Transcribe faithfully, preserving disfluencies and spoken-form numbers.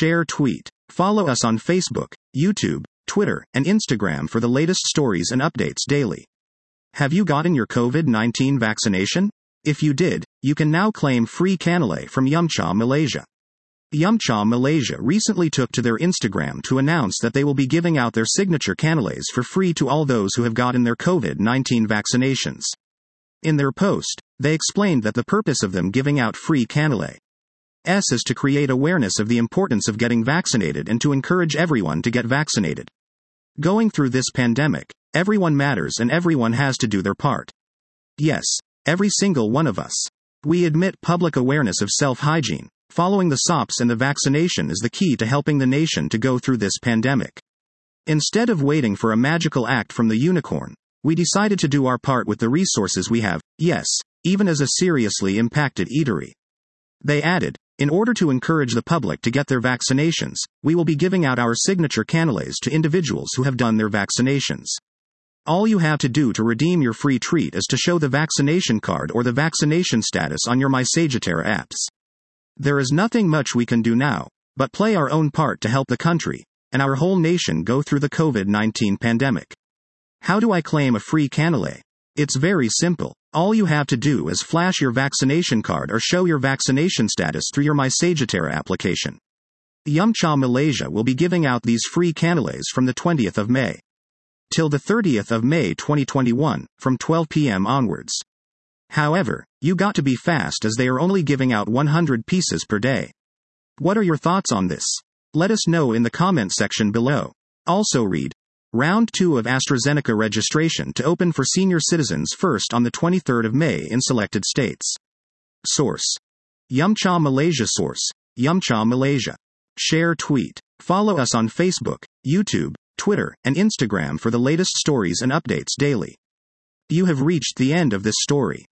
share, tweet. Follow us on Facebook, YouTube, Twitter, and Instagram for the latest stories and updates daily. Have you gotten your COVID nineteen vaccination? If you did, you can now claim free Canalay from Yumcha Malaysia. Yumcha Malaysia recently took to their Instagram to announce that they will be giving out their signature Canalays for free to all those who have gotten their COVID nineteen vaccinations. In their post, they explained that the purpose of them giving out free Canalay S is to create awareness of the importance of getting vaccinated and to encourage everyone to get vaccinated. Going through this pandemic, everyone matters and everyone has to do their part. Yes, every single one of us. We admit public awareness of self-hygiene, following the S O Ps and the vaccination is the key to helping the nation to go through this pandemic. Instead of waiting for a magical act from the unicorn, we decided to do our part with the resources we have, yes, even as a seriously impacted eatery. They added, in order to encourage the public to get their vaccinations, we will be giving out our signature Canalays to individuals who have done their vaccinations. All you have to do to redeem your free treat is to show the vaccination card or the vaccination status on your MySagittara apps. There is nothing much we can do now, but play our own part to help the country and our whole nation go through the COVID nineteen pandemic. How do I claim a free Canalay? It's very simple. All you have to do is flash your vaccination card or show your vaccination status through your MySagittara application. Yumcha Malaysia will be giving out these free Canalays from the twentieth of May till the thirtieth of May twenty twenty-one, from twelve p.m. onwards. However, you got to be fast as they are only giving out one hundred pieces per day. What are your thoughts on this? Let us know in the comment section below. Also read, Round two of AstraZeneca registration to open for senior citizens first on the twenty-third of May in selected states. Source: Yumcha Malaysia. Source: Yumcha Malaysia. Share, tweet. Follow us on Facebook, YouTube, Twitter, and Instagram for the latest stories and updates daily. You have reached the end of this story.